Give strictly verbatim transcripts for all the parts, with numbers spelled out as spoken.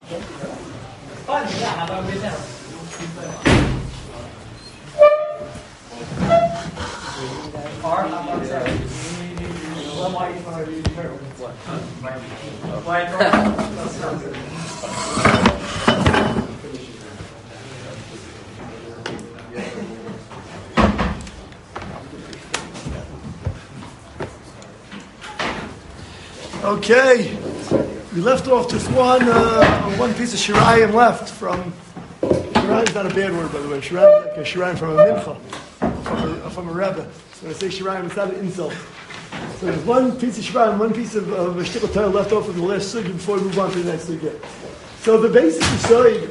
Fine, yeah, how about right now? Or how about that? Well, why you want to be careful? What? Why? Okay, we left off just one uh, one piece of shirayim left from. Shirayim is not a bad word, by the way. Shirayim is like a shirayim from a mincha, from a, from a rebbe. So when I say shirayim, it's not an insult. So there's one piece of shirayim, one piece of of shtickle Torah left off from the last sugya before we move on to the next sugya. So the basic side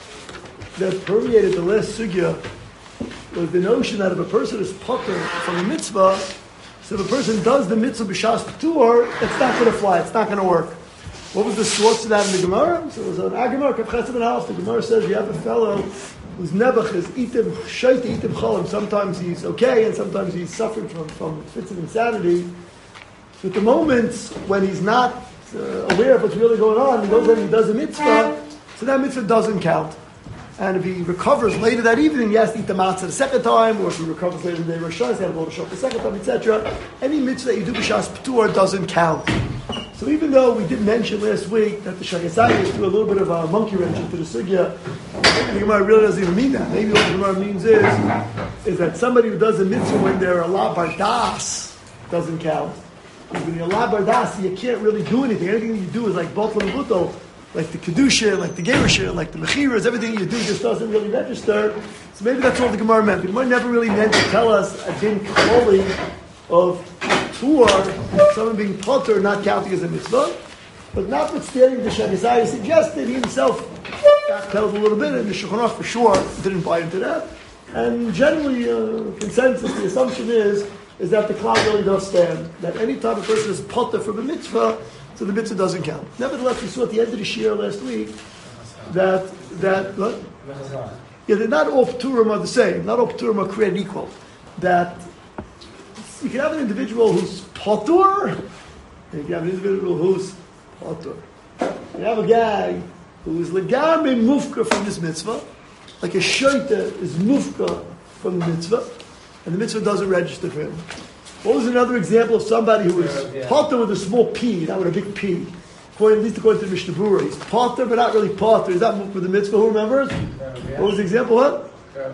that permeated the last sugya was the notion that if a person is potter from a mitzvah, so if a person does the mitzvah b'shas p'tur, it's not going to fly, it's not going to work. What was the source of that in the Gemara? So it was an Agamar, Kaf Chesed and Half. The Gemara says you have a fellow whose nebuch is itim shaita, itim cholim. Sometimes he's okay, and sometimes he's suffering from, from fits of insanity. So at the moments when he's not uh, aware of what's really going on, he goes and he does a mitzvah, so that mitzvah doesn't count. And if he recovers later that evening, he has to eat the matzah the second time, or if he recovers later the day Rosh Hashanah, he has to go to shop the second time, et cetera. Any mitzvah that you do b'shas p'tur doesn't count. So even though we did mention last week that the Shagasayis threw a little bit of a monkey wrench into the sugya, the Gemara really doesn't even mean that. Maybe what the Gemara means is, is that somebody who does a mitzvah when they're a la bardas doesn't count. Because when you're a la bardas, you can't really do anything. Anything you do is like botl and buto, like the kedusha, like the gerusha, like the mechiras. Everything you do just doesn't really register. So maybe that's all the Gemara meant. The Gemara never really meant to tell us a din kavoli of or someone being potter not counting as a mitzvah, but notwithstanding the Shagasai suggested, he himself backpedaled a little bit, and the Shulchan Aruch for sure didn't buy into that. And generally, uh, consensus, the assumption is is that the cloud really does stand. That any time a person is potter from a mitzvah, so the mitzvah doesn't count. Nevertheless, we saw at the end of the shir last week that that what? Yeah, they're not all pturim are the same. Not all pturim are created equal. That you can have an individual who's potur, and you can have an individual who's potur. You have a guy who is legame mufka from this mitzvah, like a shaita is mufka from the mitzvah, and the mitzvah doesn't register for him. What was another example of somebody who was potur with a small p, not with a big p? According, at least according to the Mishnah Berurah, he's potur, but not really potur. He's not mufka with the mitzvah. Who remembers? What was the example? What?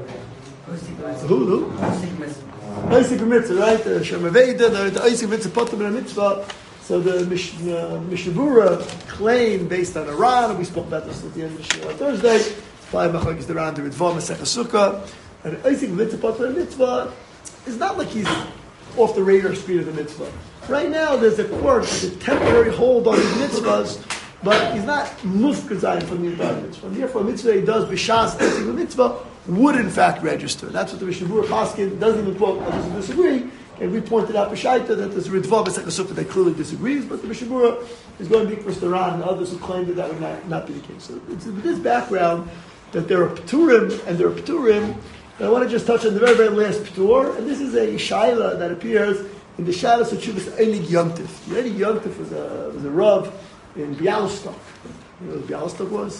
Who? Who? Isaac mitzvah, right? The Shemaveda, the, the Isaac mitzvah, potter and mitzvah. So the Mishnah Berurah claim based on Iran, and we spoke about this at the end of the show on Thursday. Five machlokes the Iran, the Ritva, Masechah Sukkah, and Isaac mitzvah, potter and mitzvah is not like he's off the radar screen of the mitzvah. Right now, there's a quirk, there's a temporary hold on his mitzvahs, but he's not mufkazayin from the entire mitzvah. And therefore, a mitzvah he does b'shas Isaac mitzvah would in fact register. That's what the Mishnah Berurah Paskin doesn't even quote, doesn't disagree. And we pointed out b'shaita that there's a Ritva Masechah Sukkah that clearly disagrees, but the Mishnah Berurah is going to be Kristaran and others who claim that that would not, not be the case. So it's with this background that there are Pturim and there are Pturim. And I want to just touch on the very, very last Ptur, and this is a Shaila that appears in the Shaila Sechuvas Eilig Yontif. The Eilig Yontif was a, was a Rav in Bialystok. You know what Bialystok was?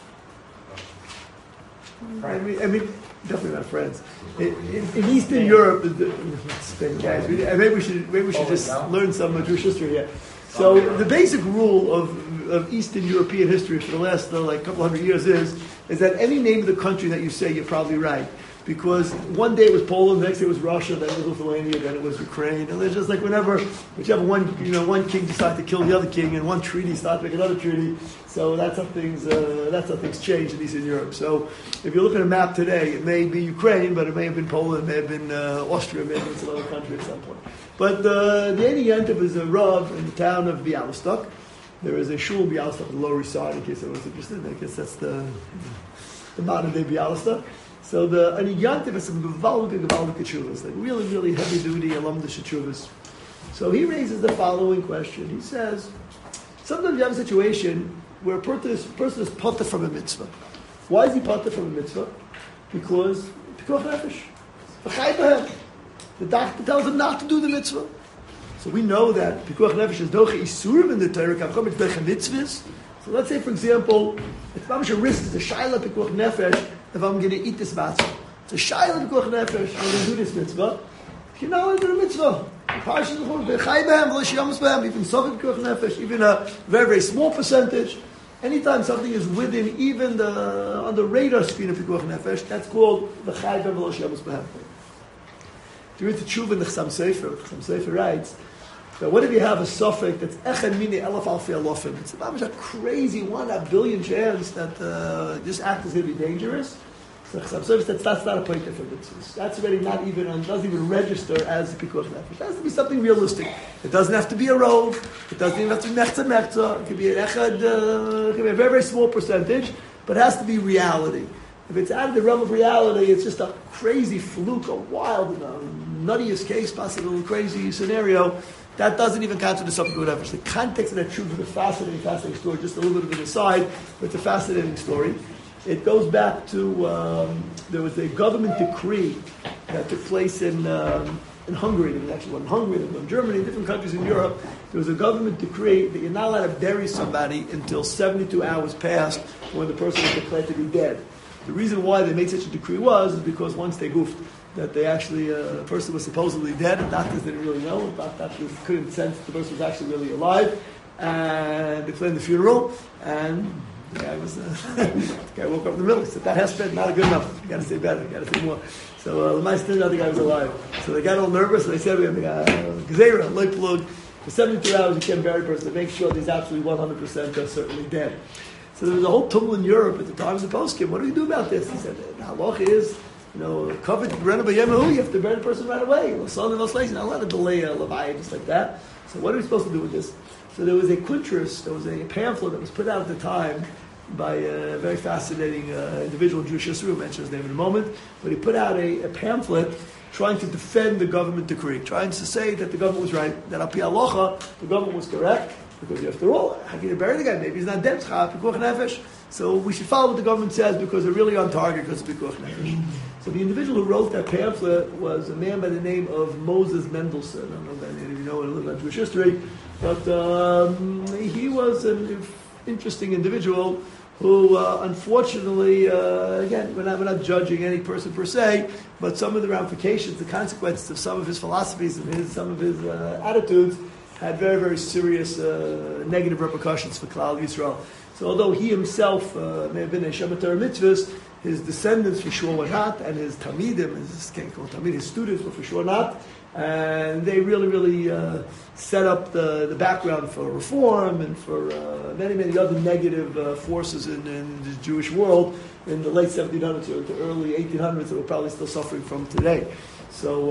I mean, I mean, definitely not friends. In, in, in Eastern Europe, Spain, guys, we, maybe we should maybe we should just learn some Jewish history here. So the basic rule of, of Eastern European history for the last uh, like couple hundred years is is that any name of the country that you say, you're probably right. Because one day it was Poland, the next day it was Russia, then it was Lithuania, then it was Ukraine, and it's just like whenever, whichever one, you know, one king decides to kill the other king, and one treaty starts to make another treaty. So that's how things, uh, that's how things change in Eastern Europe. So if you look at a map today, it may be Ukraine, but it may have been Poland, it may have been uh, Austria, it may have been some other country at some point. But uh, the Eilig Yontif is a Rav in the town of Bialystok. There is a shul in Bialystok on the Lower East Side, in case anyone's interested. I guess that's the, the modern day Bialystok. So the Eilig Yontif has some gevaldige, gevaldige tshuvas, like really, really heavy duty alumnish tshuvas. So he raises the following question. He says, sometimes you have a situation where a person is, person is potter from a mitzvah. Why is he potter from a mitzvah? Because pikuach nefesh. The doctor tells him not to do the mitzvah. So we know that pikuach nefesh is doche isurim in the Torah, kavchom it's doche mitzvahs. So let's say, for example, it's mamish a risk, it's a shayla pikuach nefesh, if I'm going to eat this matzah. It's a shayla pikuach nefesh, I'm going to do this mitzvah. You know, I do the mitzvah. Even sofik pikuach nefesh, even a very, very small percentage. Anytime something is within even the on the radar screen of pikuach nefesh, that's called the chai ben v'lo sheyamus b'hem. If you read the tshuva in the Chassam Sofer, the Chassam Sofer writes that what if you have a suffix that's echad mini elef alfi alofim? It's about a crazy one a billion chance that uh, this act is going to be dangerous. So Chassam Sofer says that's not a point for mitzvahs. That's already not even on, doesn't even register as pikuach nefesh. It has to be something realistic. It doesn't have to be a rove. It doesn't even have to be mechza mechza. It could be an echad. Uh, it could be a very very small percentage, but it has to be reality. If it's out of the realm of reality, it's just a crazy fluke, a wild, you know, nuttiest case, possible crazy scenario. That doesn't even count to the subject of whatever. The context of that truth is a fascinating, fascinating story. Just a little bit of an aside, but it's a fascinating story. It goes back to um, there was a government decree that took place in um, in Hungary. There was actually one in Hungary, there was one in Germany, different countries in Europe. There was a government decree that you're not allowed to bury somebody until seventy-two hours passed when the person is declared to be dead. The reason why they made such a decree was is because once they goofed that they actually, uh, the person was supposedly dead, and doctors didn't really know, doctors couldn't sense the person was actually really alive, and they planned the funeral, and the guy was, uh, the guy woke up in the middle, he said, that hesped, not good enough, you gotta say better, you gotta say more. So, uh, my still know the guy was alive. So they got all nervous, and they said, we have Gezerah, loy plug, for seventy-two hours you can't bury a person to make sure that he's absolutely one hundred percent uh, certainly dead. So there was a whole tumult in Europe at the time of the poskim. What do we do about this? He said, the halacha is, you know, covered Rena B'Yemahu, you have to bury the person right away. You're not allowed to delay a levaya just like that. So what are we supposed to do with this? So there was a quintris, there was a pamphlet that was put out at the time by a very fascinating uh, individual, Jewish history, we'll mention his name in a moment, but he put out a, a pamphlet trying to defend the government decree, trying to say that the government was right, that api halacha, the government was correct, because after all, how can you bury the guy? Maybe he's not dead. So we should follow what the government says because they're really on target because of pikuach nefesh. So the individual who wrote that pamphlet was a man by the name of Moses Mendelssohn. I don't know if any of you know a little about Jewish history, but um, he was an interesting individual who, uh, unfortunately, uh, again, we're not, we're not judging any person per se, but some of the ramifications, the consequences of some of his philosophies and his, some of his uh, attitudes had very, very serious uh, negative repercussions for Klal Yisrael. So although he himself uh, may have been a Shemitah mitzvahs, his descendants for sure were not, and his Talmidim, his can't call Talmid, his students were for sure not, and they really, really uh, set up the, the background for reform and for uh, many, many other negative uh, forces in, in the Jewish world in the late seventeen hundreds or the early eighteen hundreds that we're probably still suffering from today. So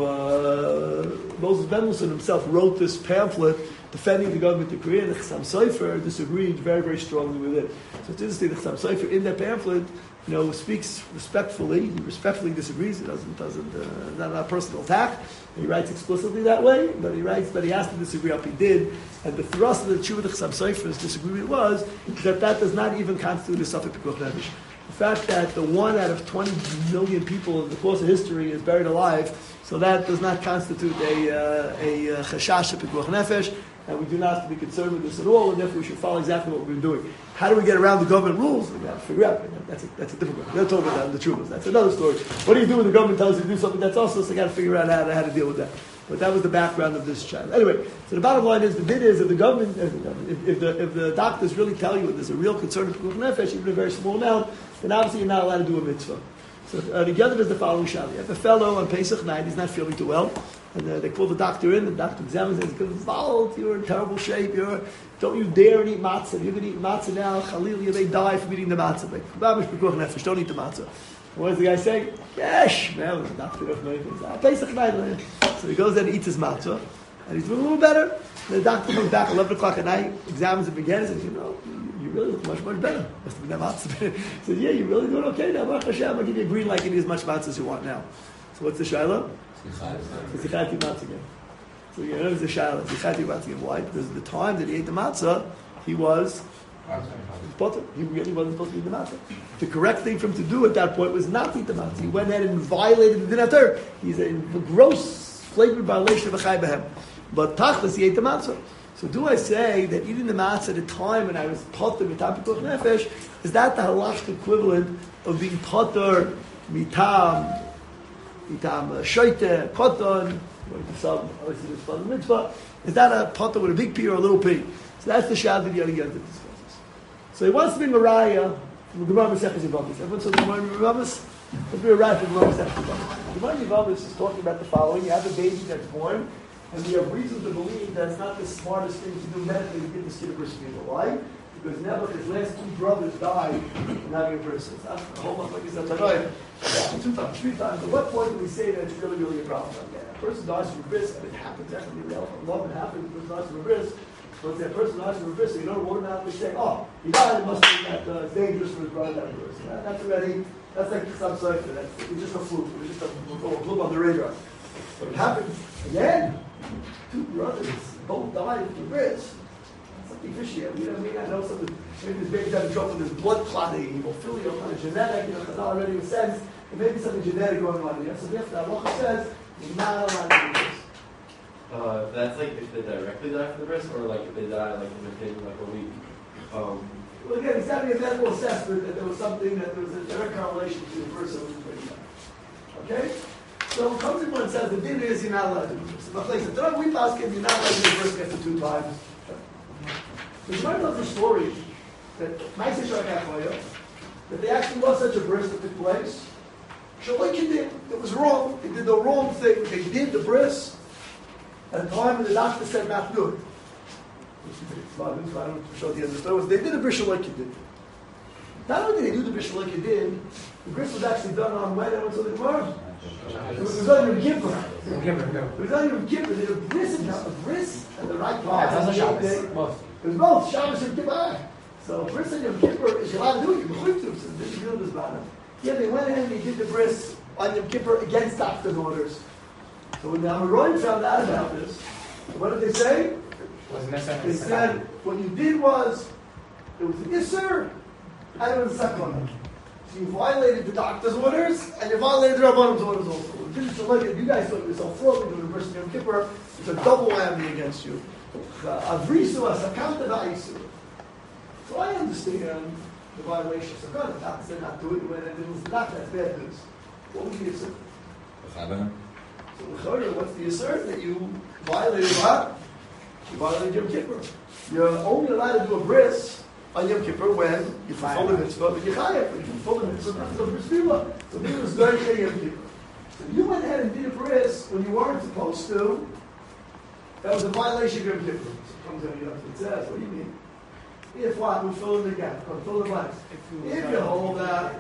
uh, Moses Mendelssohn himself wrote this pamphlet defending the government decree, and the Chassam Sofer disagreed very, very strongly with it. So it's interesting, the Chassam Sofer in that pamphlet, you know, speaks respectfully. He respectfully disagrees. He doesn't, doesn't, uh, not a personal attack. He writes explicitly that way, but he writes that he has to disagree up. He did, and the thrust of the Tshuva the Chassam Sofer's disagreement was that that does not even constitute a safek pikuach nefesh. The fact that the one out of twenty million people in the course of history is buried alive, so that does not constitute a uh, a uh, chashash of pikuach nefesh, and we do not have to be concerned with this at all, and therefore we should follow exactly what we've been doing. How do we get around the government rules? We got to figure out. That's a, that's a different one. We're not talking about that in the truth. That's another story. What do you do when the government tells you to do something that's also, so you got to figure out how to, how to deal with that. But that was the background of this child. Anyway, so the bottom line is, the bit is, if the government, if, if, the, if the doctors really tell you there's a real concern of pikuach nefesh, even a very small amount, then obviously you're not allowed to do a mitzvah. So uh, the other is the following shot. You have a fellow on Pesach night, he's not feeling too well, and uh, they call the doctor in, the doctor examines him, he says, Walt, you're in terrible shape, you're, don't you dare eat matzah. If you're going to eat matzah now, Khalil, you may die from eating the matzah. Like, pikuach nefesh, don't eat the matzah. What does the guy say? Yes, man, the doctor knows many things. Ah, Pesach night. So he goes there and eats his matzah, and he's doing a little better. And the doctor comes back at eleven o'clock at night, examines him again, and says, you know, you really look much, much better. Must have been that matzah. He says, yeah, you're really doing okay now. Baruch Hashem, I'll give you a green light, give you as much matzah as you want now. So what's the shayla? So zichati matzah again. So you know, it's the shayla. Zichati matzah again. Why? Because the time that he ate the matzah, he was potter. He really wasn't supposed to eat the matzah. The correct thing for him to do at that point was not to eat the matzah. He went ahead and violated the din haTorah. He's a gross, flagrant violation of a chai b'hem. But tachlis, he ate the matzah. So do I say that eating the matzah at a time when I was potter mitam pikuach nefesh, is that the halachic equivalent of being potter mitam, mitam uh, shoite, koton, some obviously it's for the mitzvah, is that a potter with a big P or a little P? So that's the shad that the other Yom discusses. So he wants to be Mariah from the Gemara Maseches Yevamos. Everyone says the Gemara Yevamos? Let's be a right from the Gemara Maseches Yevamos. The Gemara Yevamos is talking about the following. You have a baby that's born, and we have reason to believe that it's not the smartest thing to do medically to give this kid a bris milah. Why? Because never his last two brothers died from having a bris. It's not a whole lot like it's not tonight. Two times, three times. At what point do we say that it's really, really a problem? Okay. A person dies from a bris, and it happens definitely. Love it happens. A person dies from a bris. So let's say a person dies from a bris, so you don't automatically say, oh, he died, it must be that uh, it's dangerous for his brother to have a bris. That, that's already, that's like some cypher. That's it's just a fluke. It's just a, a blip on the radar. But it happens again. Two brothers both died from a bris. Something fishy. You know what I mean? I know something. Maybe this baby's having trouble with his blood clotting, hemophilia, kind of genetic. You know, it's not already in a sense. There may be something genetic going on here. So therefore, Allah says, you're not allowed to do this. Uh, that's like if they directly die from the bris, or like if they die like within like a week. Um, well, again, it's got to be a medical assessment that there was something, that there was a direct correlation between the person and the patient. Okay? So, comes in and says the din is you're not allowed to do this. But like I said, we pass you're not allowed to do the bris after two times. The Gemara tells the story that Ma'aseh Shakach, that there actually was such a bris that took place. Shalokin did. It was wrong. They did the wrong thing. They did the bris at the time when the doctor said not to do it. I don't know if you the end of the story. They did the bris like you did. Not only did they do the bris like you did, the bris was actually done on when I went to the Gemara. It was on Yom Kippur. It was on Yom Kippur. They did a bris and a bris at the right time. It was both Shabbos and Kippur. So bris and Yom Kippur is allowed to do it. You're going to. So this is good as bad. Yeah, they went ahead and they did the bris on Yom Kippur against doctor's orders. So when the Amoraim found out about this, what did they say? They said, what you did was, it was an Isser, and it was a Sakana. So you violated the doctor's orders, and you violated the Rabbanim's orders also. You guys thought yourself fraud, doing the bris on Yom Kippur, it's a double whammy against you. Avrisu asakanta va'isur. So I understand the violation of Sakana. The doctor said not to it, when it was not, that's bad news. What was the Isser? So the what's the assert? That you violated what? You violated Yom Kippur. You're only allowed to do a bris on Yom Kippur when you fulfill the mitzvah, but you chayav. When you fulfill the mitzvah, that's the bris milah. So this was going to Yom Kippur. So you went ahead and did a bris when you weren't supposed to. That was a violation of Yom Kippur. So it comes out, you know, it says, what do you mean? If what? We fill in the gap. Or fill the blanks. If you hold that.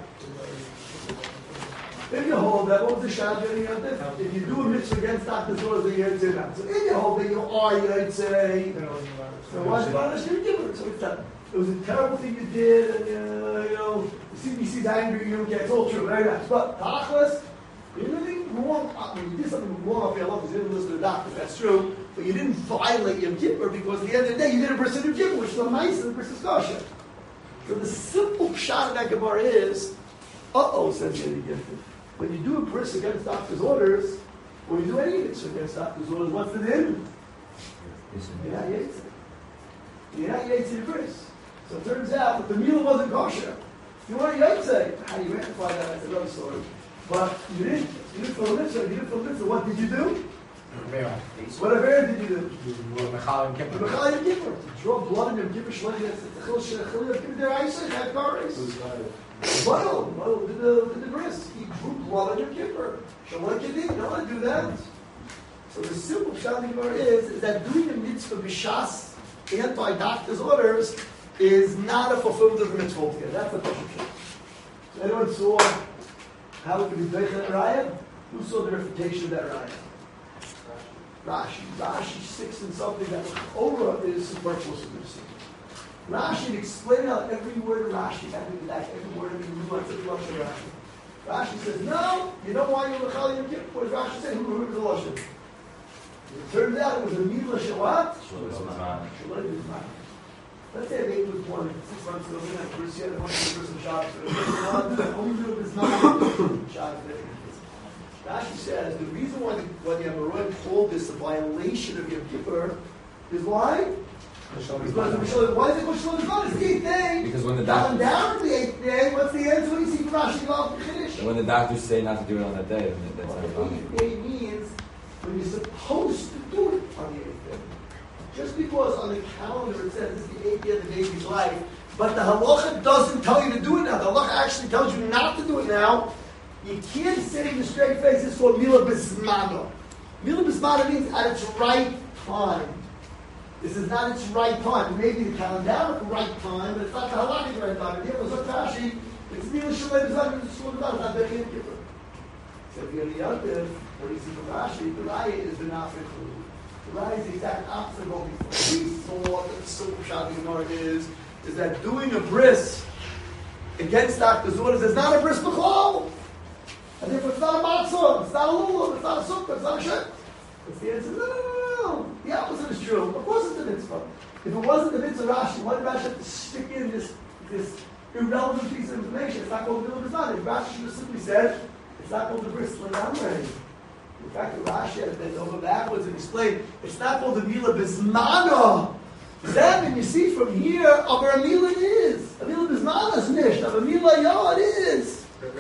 If you hold that, what was the shad getting out there? If you do a mitzvah against doctor's orders, then you Yotze that. So if you hold that, you are Yotze. So what's the honest? You give it. So it's that. It was a terrible thing you did, and uh, you know, the C B C's angry, you don't get. It's all true, very nice. But Tachlis, you did anything wrong. I mean, you did something wrong off your life. You didn't listen to the doctor. That's true. But you didn't violate Yom Kippur because at the end of the day, you did a bris of Yom Kippur, which is a nice and a bris of kosher. So the simple shot of that Gemara is, uh-oh, says the Gifted. When you do a bris against doctor's orders, or you do any mitzvah against doctor's orders, what's the din? You're not Yotze. You're not Yotze the bris. So it turns out that the meal wasn't kosher. You weren't Yotze. How do you rectify that? That's another story. But you didn't. You didn't fill the mitzvah. You didn't fill the mitzvah. What did you do? What Avera did you do? Mechal and Kippur. Mechal and Kippur. Draw blood in Yom Kippur. Shleim Chil Shechil Yom Kippur. They're Isaac. Have Kares. Well, well, did the did the bris? He drew blood on Yom Kippur. So what you did? No one do that. So the simple shot Gemara is, is that doing a mitzvah b'shas anti-doctor's orders is not a fulfillment of the mitzvah altogether. That's the question. So anyone saw how it could be based on that raya? Who saw the refutation of that raya? Rashi. Rashi six and something that Ora is superfluous of this. Rashi explained out every word of Rashi, every, every word of the nuance, every Lashon of Rashi. Rashi says, no, you know why you're Mechal Yom Kippur? What does Rashi say? Who remembers the Lashon? It turns out it was a Milah Shabbat. Shalom Yisman. Let's say they was born six months ago, we had first year, one person shot. Only do this not shot. Rashi says the reason why the, why the Amoraim called this a violation of Yom Kippur is why? Why is it called Shalom Zman? It's the eighth day. Because when the Come doctors, down to the eighth day, what's the answer? What do you see from Rashi about Kiddush? when the doctors say not to do it on that day, then that's not a The problem. eighth day means when you're supposed to do it on the eighth day. Just because on the calendar it says this is the eighth day of the baby's life, but the halacha doesn't tell you to do it now. The halacha actually tells you not to do it now. You can't say in a straight face, it's called Mila Bismano. Mila Bismano means at its right time. This is not its right time. It may be the calendaric right time, but it's not the halachic right time. And here was Rashi, it's Mila Shalom Bismano, it's Shalom Bismano, it's not very important. So if you're the other, what do you see from Rashi? The Raya is the Nafik. The Raya is the exact opposite of what we thought that the Sukkot Shabbat Gemara is, is that doing a bris against Doctor's orders is not a bris b'chol. And therefore it's not a matzah, it's not a lulav, it's not a sukkah, it's not a shit. It's the answer, no, no, no, no. The opposite is true. Of course it's the mitzvah. If it wasn't the mitzvah Rashi, why did Rashi have to stick in this, this irrelevant piece of information? It's not called the mitzvah Bismana. If Rashi should have simply said, it's not called the bris l'namrei. In fact, the Rashi had to bend over backwards and explain, it's not called the Mila Bismana. Then, you see from here, aber a Mila it is. A Mila Bismana is nicht. Aber a Mila, yeah, it is.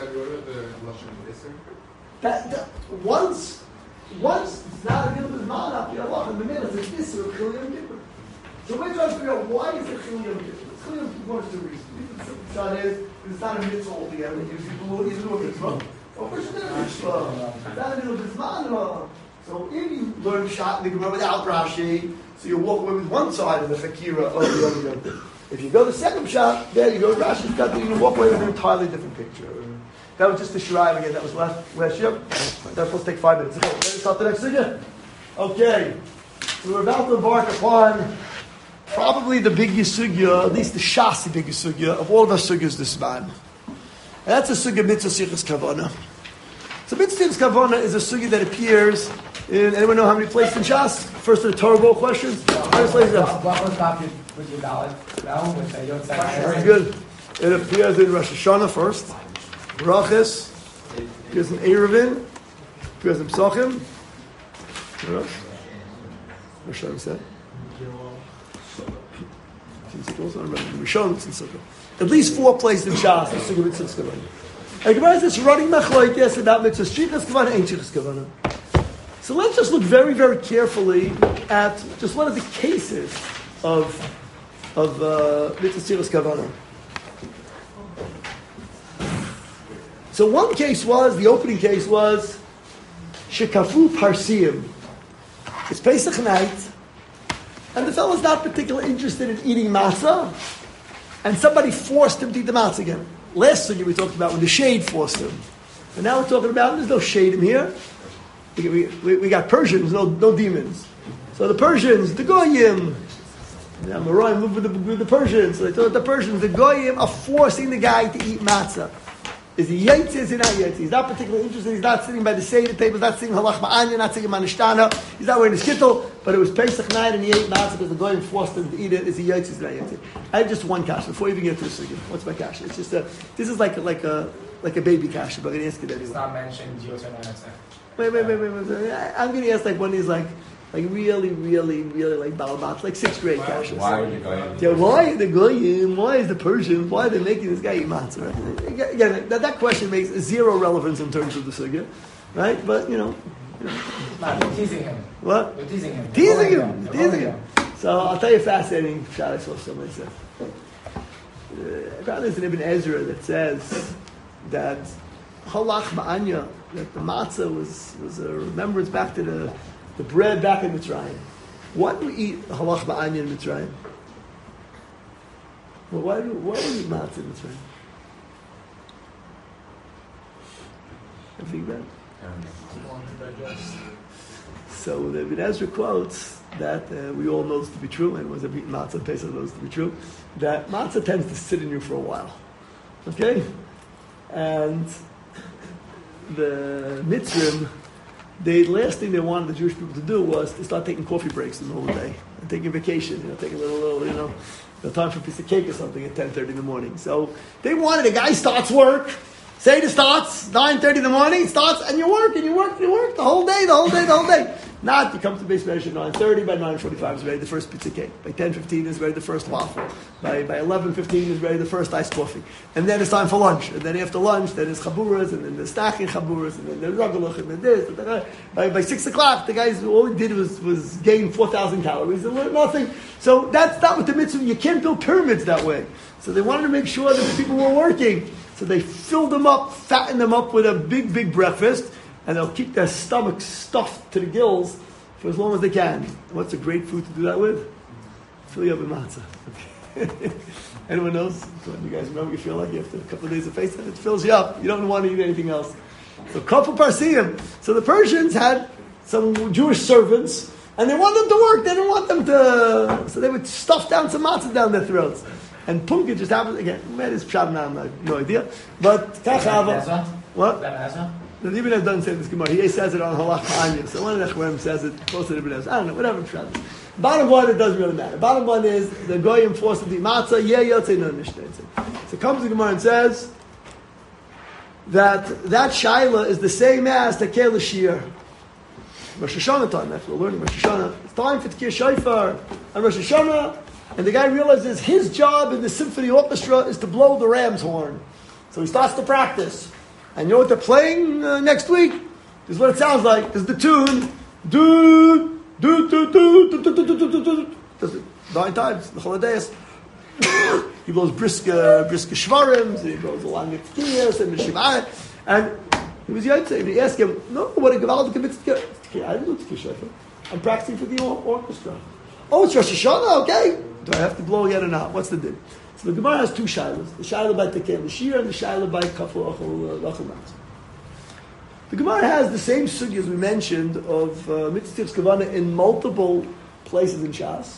That, that once, once it's not a Mila Bismana, you know, in the middle, it's this or a Chiliyam Kippur. So we're trying to figure out why is it Chiliyam Kippur? It's Chiliyam Kippur for two reasons. The shot is, it's not a mitzvah altogether. It gives people who even do a mitzvah. Or for sure, it's not a Mila Bismana. So if you learn shot in the Gemara without Rashi, so you walk away with one side of the Fakira of the other Yom. If you go to the second shot, there you go, Rashi's got the, you walk away with an entirely different picture. That was just the Shirayim again, that was last, last year. That's supposed to take five minutes. Okay, ready to start the next sugya? Okay, so we're about to embark upon probably the biggest sugya, at least the Shasi biggest sugya, of all of our sugyas this man. And that's a sugya mitzvah sichas kavana. So mitzvah sichas kavana is a sugya that appears in, anyone know how many places in Shas? First of the Torah Bowl questions? First place What was copied with your ballot? No, with the Yotzei Very good. It appears in Rosh Hashanah first. Brachas. Appears in Eruvin. Appears in Psachim. What else? Rosh Hashanah said. I don't remember. Rishon, it's in Sukkah. At least four places in Shas. The Sukkah mitzvah kavanah. And Gemara says running machlokes about mitzvah shichas kavanah ain't shichas kavanah. So let's just look very, very carefully at just one of the cases of of mitzvah sichas kavanah. So one case was, the opening case was shekafu parsiyim. It's Pesach night, and the fellow's not particularly interested in eating matzah, and somebody forced him to eat the matzah again. Last thing we talked about when the shade forced him. And now we're talking about, there's no shade in here. We, we, we got Persians, no no demons. So the Persians, the Goyim, the Amoraim moved with the, with the Persians. So they told the Persians, the Goyim are forcing the guy to eat matzah. Is he yaitz? Is he not yaitz? He's not particularly interested. He's not sitting by the Seder table. He's not sitting halach ma'anya, not sitting manishtana. He's not wearing his kittel. But it was Pesach night and he ate matzah because the Goyim forced him to eat it. Is he yaitz? Is he not yaitz? I have just one kasha before you even get to the sugya. What's my kasha? It's just a. This is like a, like a like a baby kasha, but I'm going to ask it anyway. It's not mentioned Yotzei Manasseh. Wait, wait, wait, wait, wait, wait. I'm going to ask like one of these like, like really, really, really like balabats, like sixth grade kashas. Why are you going? Yeah, why are the Goyim? Why is the Persian? Why are they making this guy eat matzah? Right? Again, that, that question makes zero relevance in terms of the sugya, right? But you know, you know. Nah, you're teasing him. What? You're teasing him. Teasing You're him, You're teasing him. So I'll tell you a fascinating shot I saw somebody say. Uh, apparently, there's an Ibn Ezra that says that halach ma'anya, that the matzah was, was a remembrance back to the, the bread back in Mitzrayim. Why do we eat halach ma'anya in Mitzrayim? Well, why do why do we eat matzah in Mitzrayim? I think that. So the Ibn Ezra quotes that uh, we all know this to be true, and was a eating matzah and Pesach knows this to be true, that matzah tends to sit in you for a while. Okay? And the Mitzrim, the last thing they wanted the Jewish people to do was to start taking coffee breaks in the middle of the day and taking vacation, you know, taking a little, little, you know, the time for a piece of cake or something at ten thirty in the morning. So they wanted a guy starts work, Seder starts nine thirty in the morning, starts, and you work and you work and you work the whole day, the whole day, the whole day. Not, you come to the base measure at nine thirty, by nine forty-five is ready the first pizza cake. By ten fifteen is ready the first waffle. By, by eleven fifteen is ready the first iced coffee. And then it's time for lunch. And then after lunch, then it's chaburas, and then there's stacking chaburas, and then there's ragalach, and then this. And then, by, by six o'clock, the guys, all he did was, was gain four thousand calories and learn nothing. So that's not what the mitzvah, you can't build pyramids that way. So they wanted to make sure that the people were working. So they filled them up, fattened them up with a big, big breakfast, and they'll keep their stomachs stuffed to the gills for as long as they can. What's a great food to do that with? Fill you up with matzah. Okay. Anyone knows? You guys remember you feel like after a couple of days of fasting, it fills you up. You don't want to eat anything else. So couple parsiim. So the Persians had some Jewish servants, and they wanted them to work. They didn't want them to. So they would stuff down some matzah down their throats. And Punka just happens again. Where is Pshat now? I have no idea. But Kachava. What? The Ibn Ez doesn't say this Gemara. He says it on Halach Anya. So one of the Nechwem says it close to Ibn Ez. I don't know. Whatever Pshat. Bottom line, it doesn't really matter. Bottom line is the Goyim forced to eat matzah. Yeah, yotzei no nishteitzei. So comes the Gemara and says that that shaila is the same as the Kel Shir. Rosh Hashanah time. After we're learning Rosh Hashanah, it's time for Tkir Shofar and Rosh Hashanah. And the guy realizes his job in the symphony orchestra is to blow the ram's horn. So he starts to practice. And you know what they're playing uh, next week? This is what it sounds like. This is the tune. Do, do, do, do, do, do, do, do, do, do. Does it nine times, the holidays. He blows briska, briska shvarim, he blows a long tkiyas and mishivah. And he was yotze. And he asked him, no, what a gavaldik mitzvah. I didn't do tkiyah shofar. I'm practicing for the orchestra. Oh, it's Rosh Hashanah, okay. Do I have to blow yet or not? What's the din? So the Gemara has two shilas. The shilah by Tekeh L'Shir and the shilah by Kafu Achol Lachol Matzah. The Gemara has the same sugi as we mentioned of uh, Mitzvah's Kavanah in multiple places in Shas.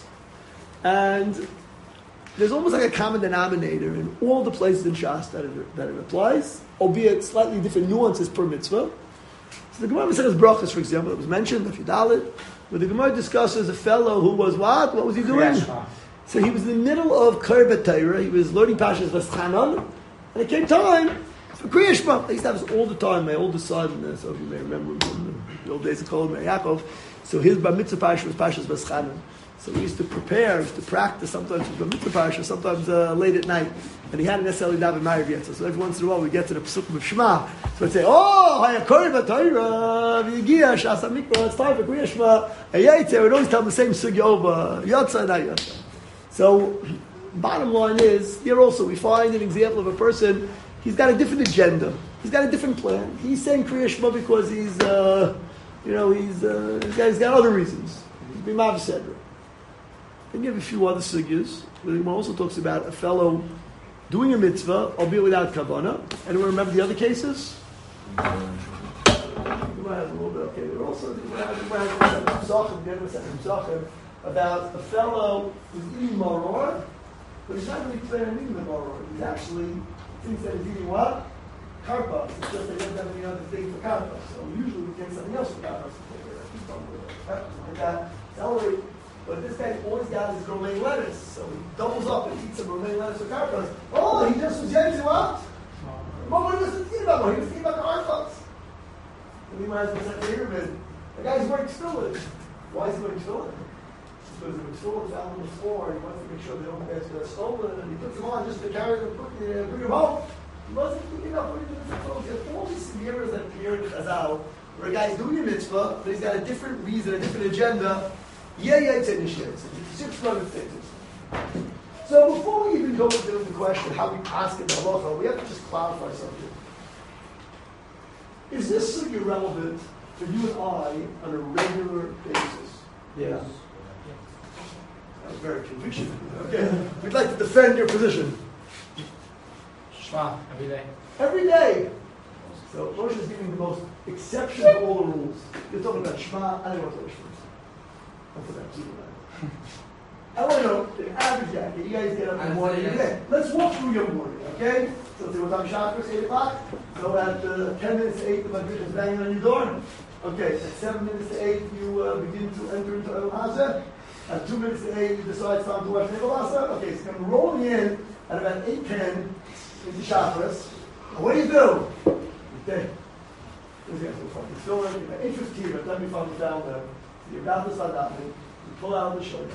And there's almost like a common denominator in all the places in Shas that it, that it applies, albeit slightly different nuances per mitzvah. So the Gemara says brachas, for example, that was mentioned, the Fidalit, where the Gemara discusses a fellow who was what? What was he doing? So he was in the middle of Kirbet Torah. He was learning Pashas Vaschanan, and it came time for Kriya Shema. I used to have this all the time. My oldest son, uh, some of you may remember from the old days of Kol Mer Yaakov. So his Bar Mitzvah Parsha was Pashas Vaschanan. So we used to prepare, used to practice sometimes with Bar Mitzvah Parsha, sometimes uh, late at night. And he hadn't necessarily davened Ma'ariv yet. So, so every once in a while we get to the Pesukim of Shema. So I'd say, oh, Haya Kirbet Torah, V'yigia, Shas HaMikvah, it's time for Kriya Shema. Hayayitze, we'd always tell the same sugi over, Yotza, not Yotza. So, bottom line is, here also we find an example of a person, he's got a different agenda. He's got a different plan. He's saying Kriya Shema because he's, uh, you know, he's, uh, he's, got, he's got other reasons. He's being Mavsedra. Then you have a few other sugyas. The Gemara also talks about a fellow doing a mitzvah, albeit without kavanah. Anyone remember the other cases? The Gemara has a little bit, okay, there also, the Gemara has a Gemara about a fellow who's eating maror, but he's not really planning on eating the maror. He actually thinks that he's eating what? Karpas. It's just that he doesn't have any other thing for karpas. So usually we take something else for karpas. Like that. Celery. But this guy always got his romaine lettuce. So he doubles up and eats some romaine lettuce for karpas. Oh, he just was getting what? What was he thinking about? He was thinking about karpas. And he might as well say, here, man. The guy's wearing tefillin. Why is he wearing tefillin? Because if it's full down on the floor, he wants to make sure they don't get uh, stolen, and he puts them on just to carry them, put, uh, bring them home. He wasn't thinking about putting them in the clothes. There's all these scenarios that appear in Chazal, where a guy's doing a mitzvah, but he's got a different reason, a different agenda. Yeah, yeah, it's initiated. Six hundred things. So before we even go into the question, how we ask in the halacha, we have to just clarify something. Is this sugya relevant for you and I on a regular basis? Yes. That was very conviction. Okay. We'd like to defend your position. Shema, every day. Every day. So Moshe is giving the most exception to all the rules. You're talking about Shema, I don't want to talk Shema. Don't put that to I want to know the average jacket. You guys get up in the morning every day. Let's walk through your morning, okay? So let's say what time Shabbos, eight o'clock. So at uh, ten minutes to eight, the Madrid is banging on your door. Okay, at seven minutes to eight, you uh, begin to enter into El Hazeh. At two minutes to eight, you decide it's time to watch Nevelasa. Okay, so I'm rolling in at about eight ten into Shabbos. And what do you do? Okay. It's filling. At eight fifteen, by the time you find down there, you're about to start davening, you pull out the shofar.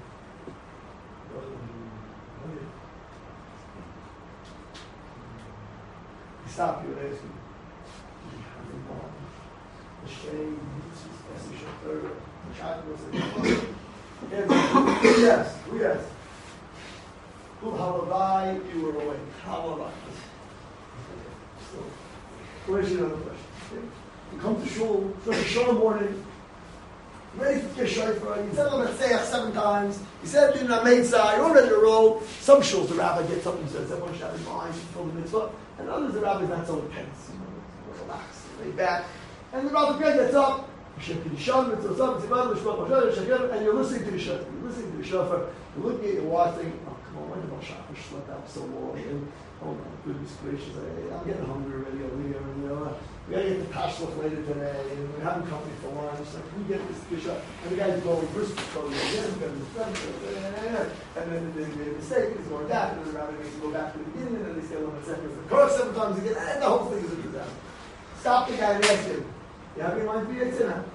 He stopped you and asked you, do you have a bond? The shame, the shofar, the child was like, yes, yes. Who halavai, you were awake. Halavai. So, where's your other question? Okay. You come to shul, so the shul in the morning, ready to get shofar. You said them at Seach seven times. You said it in a Meitzah. You're all ready to roll. Some shuls, the rabbi gets up and says, everyone should have his mind, fill the mitzvah. And others, the rabbi's not so intense. You know, relax, lay back. And the rabbi gets up. And you're listening to the shofar. You're listening to the shofar. You're looking at your watch thinking, oh, come on, when did my shofar slept out so long? And, oh my goodness gracious, I, I'm getting hungry already over here. And, you know, we gotta get the pashloch later today. And we're having company for lunch. Like, can we get this dish up? And the guy's going, first of all, yeah, we're going to and then they made a mistake, he's going back, and then the rabbi makes him go back to the beginning, and then they say, one second, the course seven times again, and the whole thing is a disaster. Stop the guy and ask him, you have your mind for your dinner?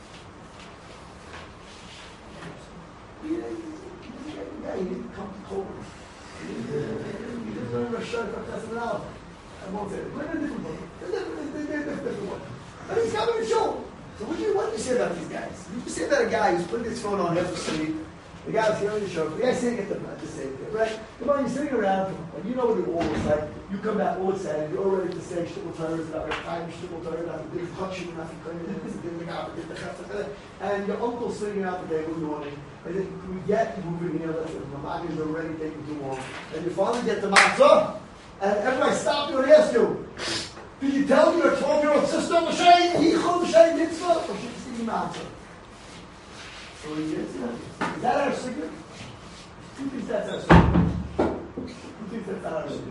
You need to come to court. You need to learn a shirt for Tesla. I won't say it. Learn a different one. They're different one. But he's coming to show. So what do you what do you say about these guys? You say about a guy who's putting his phone on half asleep. The guy's hearing the show. The guy's sitting at the the same thing, right? Come on, you're sitting around, and you know what it all is like. You come back all excited. You're all ready to say shtickle turns about your time, shtickle turns about the big touch you, not to claim it, it's a big the and your uncle's sitting out the table yawning. And then we get moving here. Listen, the maggid is already taking too long. And you finally get the matzah, and everybody stop you and ask you, did you tell your twelve-year-old sister L'shay Yichud L'shay Mitzvah, or should you see matzah? So he gets it. Is that our secret? Who thinks that's our secret? Who thinks that's not our secret?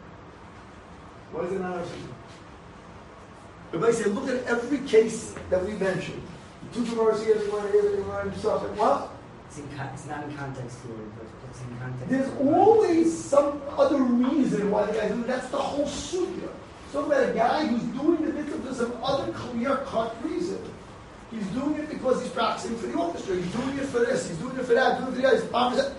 Why is it not our secret? Everybody say, look at every case that we mentioned. The two divorces, everyone, everyone, stuff, and what? It's, in con- it's not in context here, but it's in context. There's always some other reason why the guy's doing it. That's the whole sugya. So about a guy who's doing the mitzvah for some other clear-cut reason. He's doing it because he's practicing for the orchestra. He's doing it for this. He's doing it for that. Doing it for that. He's practicing.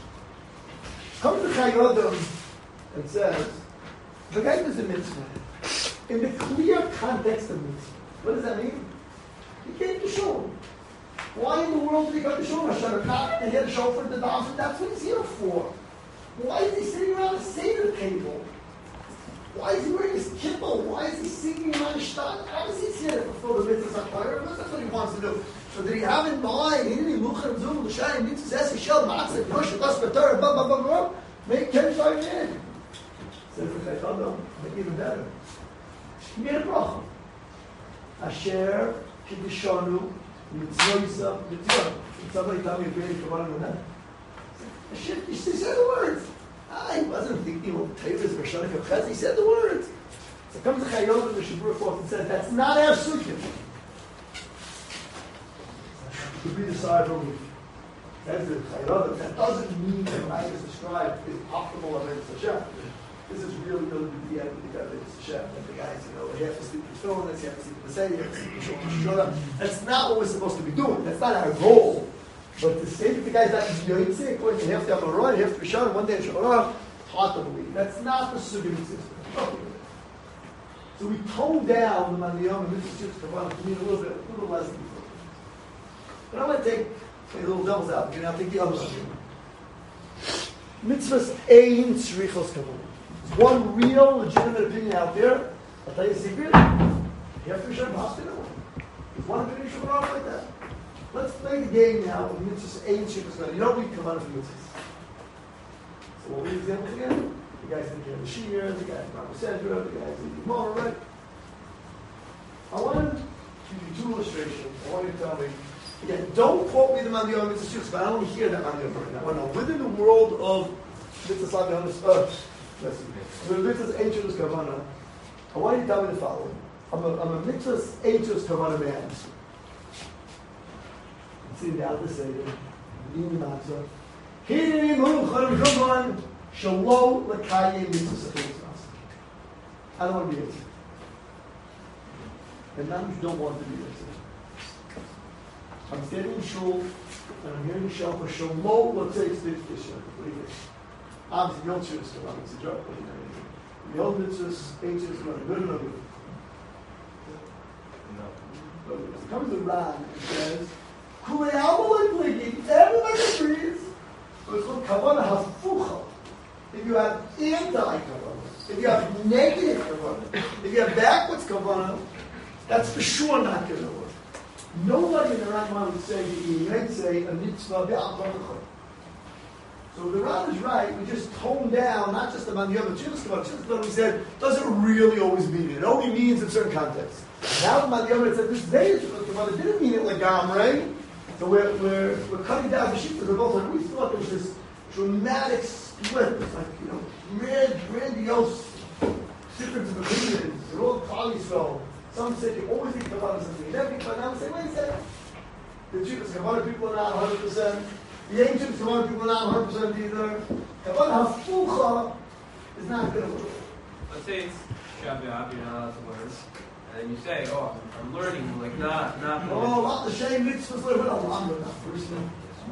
Comes to Chayyim and says, the guy does a mitzvah. In the clear context of mitzvah, what does that mean? He came to shul. Why in the world did he come to shul? Not to hear the shofar for the davening. That's what he's here for. Why is he sitting around a Seder table? Why is he wearing his kippah? Why is he singing around shtan? How does he sit it before the mitzvah sakayr? That's what he wants to do. So did he have in mind? He didn't muchar zum l'shay mitzvah zes yishel matzah push it us better blah blah blah blah. Make ten five in. Says the Chayim, make even better. He made a bracha. Asher kiddushanu mitzvoisa mitzvah. Somebody tell me if you're ready for one of them. Asher, he said the words. Ah, he wasn't thinking of Tavis Rashanik of Chez. He said the words. So comes the Chayyim and the Shabur forth and says, that's not our sugya. To be decided over. That's the Chayyim. That doesn't mean that what I just described is optimal of Eretz Hashem. This is really, really the end of the Eretz Hashem. And the guys, you know, they have to sleep in film, they have to sleep in the Seder, they have to sleep in Shul. That's not what we're supposed to be doing. That's not our goal. But to say that the guy's not yoytze, according to half the Amarah, half the Rishon, one day in Shulchan, it's hard to believe. That's not the sugya system. So we tone down the Mandiyam and Mitzvah Six Kavanah to mean a little bit, a little less than before. But I'm going to take a little devil's out. You know, I'll take the other one. Mitzvahs Ein Tzrichos Kavanah. There's one real, legitimate opinion out there. I'll tell you a secret. Half the Rishon hospital. There's one opinion should off like that. Let's play the game now of mitzvahs ain't shivas. You don't read kavanah for mitzvahs. So we'll read examples again. The guy's thinking of the Shir, the guy's Rabbi Sedra, the guy's thinking of Gemara, right? I want to give you two illustrations. I want you to tell me. Again, don't quote me the Mandiyam mitzvahs shivas, but I don't want to hear that Mandiyam right now. I want to know. Within the world of mitzvahs on this earth, the mitzvahs ain't shivas kavanah, I want you to tell me the following. I'm a, I'm a mitzvahs ain't shivas kavanah man. Sitting down the Seder, eating the matzah. Hiri muchar v'kavan shalo l'kayim mitzvah sechus. I don't want to be mitzvah. And now you don't want to be mitzvah. I'm standing in shul, and I'm hearing shofar shelo, let's say it's mitzvah. What do you think? Obviously, you don't choose to run. It's a joke. But, you know, the old mitzvahs, ancients, run. Good or no good? No. It comes to Ran and says, Kulei Amalek Ligi, everybody agrees. But it's called Kavanah Hafucha. If you have anti-Kavanah, if you have negative Kavanah, if you have backwards Kavanah, that's for sure not going to work. Nobody in the Rambam would say that you might say a mitzvah be'al. So the Ram is right. We just toned down not just about the other Chivas Kavanah. We said doesn't really always mean it. It only means in certain contexts. Now about the other, it said this day Kavanah didn't mean it like Gamrei. So we're we're we're cutting down the sheep. They're both like we thought there was this dramatic split. It's like you know, grand, grandiose difference of opinions. They're all Klal Yisrael. Some say you always think Kavanah is something. Then people now say, wait a second. The Chivas Kavanah people are not one hundred percent. The ancients Kavanah people are not one hundred percent either. Kavanah Hafucha is not going to work. Let's say it's Shabbat, you're not allowed to learn. And you say, oh, I'm, I'm learning, like, not, not. Oh, not the same mitzvahs, we're not learning that person.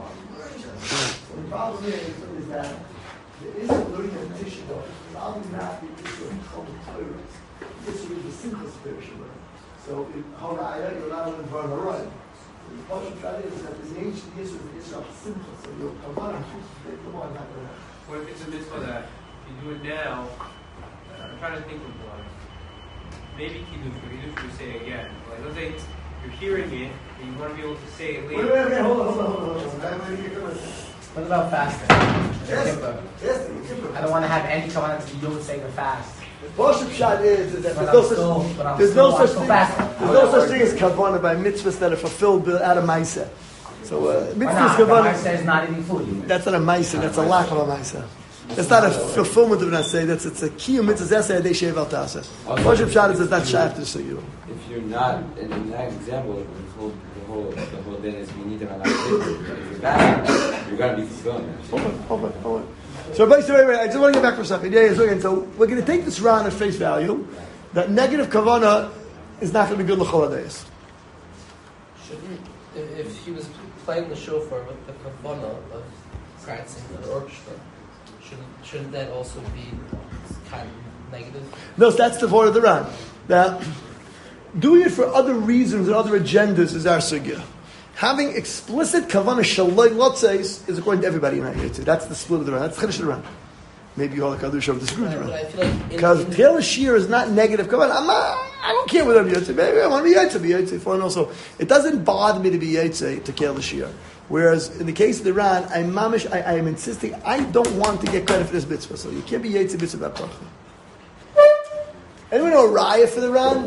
So the problem is, is that there is a learning of Tisha B'Av. Probably not the issue of Talmud Torah. This is the simple spiritual learning. So in Haraya, you're not learning for Haraya. The Pasha Shadi is that the ancient issue is the issue of simple. So you'll come on, come on, not going to. What if it's a mitzvah that if you do it now, I'm trying to think of one. Maybe Kiddush, but Kiddush would say again. Like, let's say you're hearing it, and you want to be able to say it later. Wait, wait, wait, hold on, hold on, hold on. Hold on. What about fasting? Yes, Kippur. yes, I don't want to have any kavanah to do say the fast. the Pasha Shadi is, is that But there's no I'm such still- but I'm there's still- no I'm such still thing. fasting. There's no such thing as kavanah by mitzvahs that are fulfilled out of ma'aseh. So uh, Why mitzvahs not? The Gemara kavanah. says not eating food. That's not a ma'aseh. That's a lack of a ma'aseh. That's not a fulfillment of an essay. That's it's a kiyum mitzvahs essay they shave al tasa. Pasha Shadi is not shaykh to suyu. If you're not, in, in that example, the whole, the whole, the whole day is we need to run out of If you're bad, you're going to be fulfilling. Hold on, hold on, hold on. So, wait, wait, wait, I just want to get back for a second. Yeah, yeah, so, again, so we're going to take this round at face value. That negative kavanah is not going to be good l'chol hadayis. Shouldn't, if, if he was playing the shofar with the kavanah of practicing the orchestra, shouldn't shouldn't that also be kind of negative? No, so that's the word of the Ran. That doing it for other reasons and other agendas is our sugya. Having explicit kavanah shaloi lotzeis is according to everybody in Hayat. That's the split of the Ran. That's the chiddush of the Ran. Maybe you all like other show disagree with the Right, but Ran. I feel like in- Because in- Taylor Shear is not negative kavanah. I'm not, I don't care whether I'm Yotze. Maybe I want to be Yotze, be Yotze. Fine also. It doesn't bother me to be Yotze to Taylor Shear. Whereas in the case of the Ran, I'm mamish, I, I am insisting, I don't want to get credit for this mitzvah. So you can't be Yotze mitzvah about bracha. Anyone know a raya for the Ran?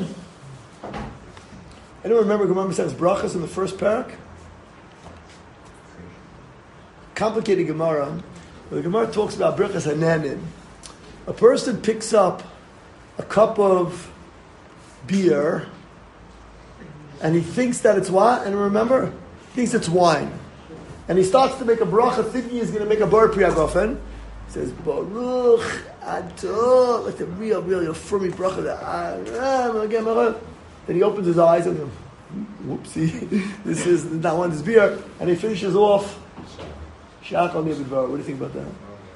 Anyone remember Gemara says brachas in the first parak? Complicated Gemara. Where the Gemara talks about brachas hananin. A person picks up a cup of beer and he thinks that it's what? And remember? He thinks it's wine. And he starts to make a bracha thinking he's going to make a bar priyagofen. He says, Baruch Atah, like the real, real, firmy bracha. That, then he opens his eyes and, whoopsie, this is not one, this beer. And he finishes off. Shach al Nibidvar. What do you think about that?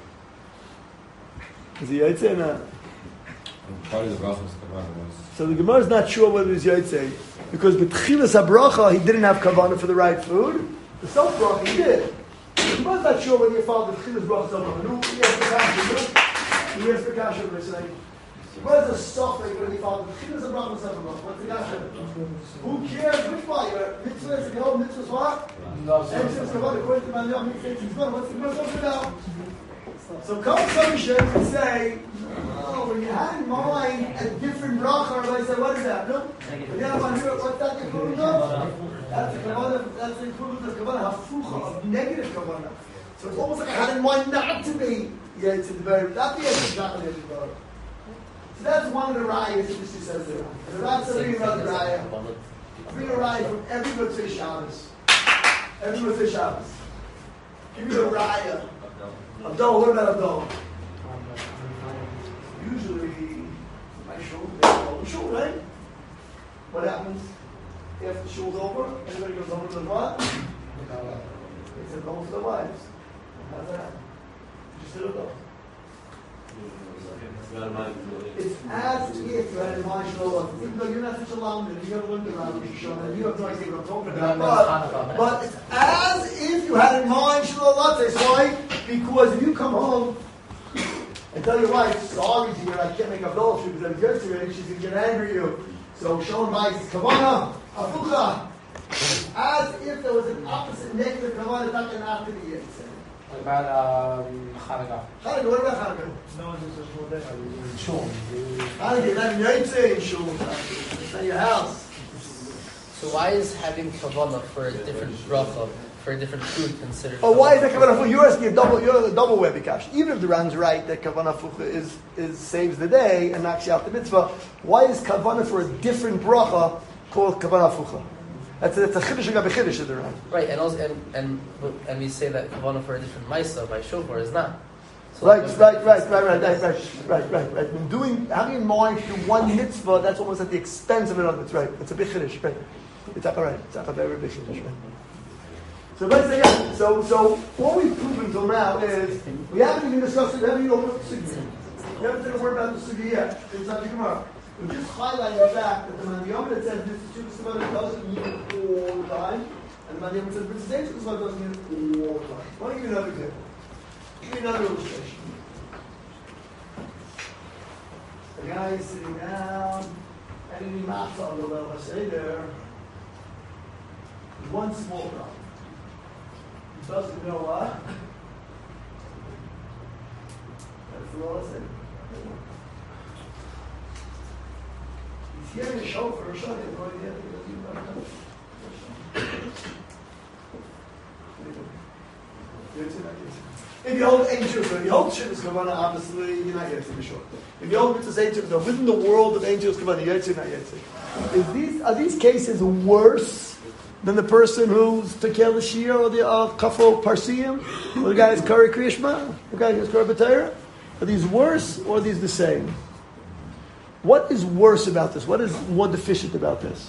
Is he Yaitse or not? Part of the bracha was kavanah was. So the Gemara is not sure whether it's Yaitse. Because B'tchilas HaBracha, he didn't have kavanah for the right food. The self bracha, he did. The Gemara is not sure whether your father B'tchilas bracha self bracha. No, he has the kasha. He has the kasha for this. Where's the suffix when you follow B'tchilas HaBracha self bracha? What's the kasha? Who cares which one? Your mitzvah is the whole mitzvah is what? Mitzvah is kavanah. According to my Yom, he says it's good. What's the Gemara talking about? So come some Shem and say, oh, when you had in mind a different bracha, everybody say, what is that? No? But then I want to hear what's that the equivalent of? That's the kavanah, that's the equivalent of kavanah, hafucha, of negative kavanah. So it's almost like I had in mind not to be, yeah, it's in the very, not the end of the bracha. So that's one of the rayas that this says there. And the Ran says, bring another raya. Bring a raya from every Motzei Shabbos. Every Motzei Shabbos. Give me a raya. Abdullah, what about Abdullah? Usually, my shul, they call the shul, right? What happens? after shul's over, everybody goes home to the what? They said home to their wives. How's that? Just do it though. It's as if you had in mind Shlomo, even though you're not such a lamdan, you haven't learned around Rosh Hashanah, you have no idea what I'm talking about. But, but it's as if you had in mind Shlomo. Why? Because if you come home and tell your wife, sorry dear, I can't make up dolls because I'm good to it, she's going to get angry at you. So Shlomo writes, Kavana, Afucha. As if there was an opposite negative Kavana, not going to have to be it. What about um, Hanukkah? Hanukkah, what about Hanukkah? No one does this all day. Shul. Hanukkah, you're not in Yaitse in Shul. It's not your house. So why is having kavanah for a different bracha, for a different food considered? Oh, why is that kavanah fucha? You're asking a double. You're a double way bikash. Even if the Ran's right that kavanah fucha is is saves the day and knocks you out the mitzvah, why is kavanah for a different bracha called kavanah fucha? That's a, that's a chiddush agabe chiddush of the Ran. Right, and also and and and we say that kavanah for a different ma'isa by shofar is not. So Right, right, right, right, right, right, right, right, right, right. When doing having in mind to one mitzvah, that's almost at the expense of another. That's right. It's a big chiddush, right? It's all right. It's a very big chiddush, right? So let's say yeah. So so what we've proven until now is we haven't even discussed it. We haven't even opened up the sugi. We haven't said a word about the sugi yet. It's not the Gemara. We just highlight the fact that the Mandiyom that says this is two doesn't mean it all the time, and the Mandiyom that says this is doesn't mean it all the time. I want to give you another example. Give you another illustration. The guy is sitting down, and in the matzah on the level say there, one small problem. He doesn't know what. That's the all I say. He's hearing a show for a show. If you hold angels, if you hold Shivas Kavanah, obviously you're not Yetzi for sure. If you hold Mitzvahs Angels, within the world of angels Kavanah, Yetzi, not Yetzi. Is these are these cases worse than the person who's Tekel Shir or the uh, Kafo Parsiim, or the guy who's Kari Kriyishma, the guy who's Kari B'Torah? Are these worse or are these the same? What is worse about this? What is more deficient about this?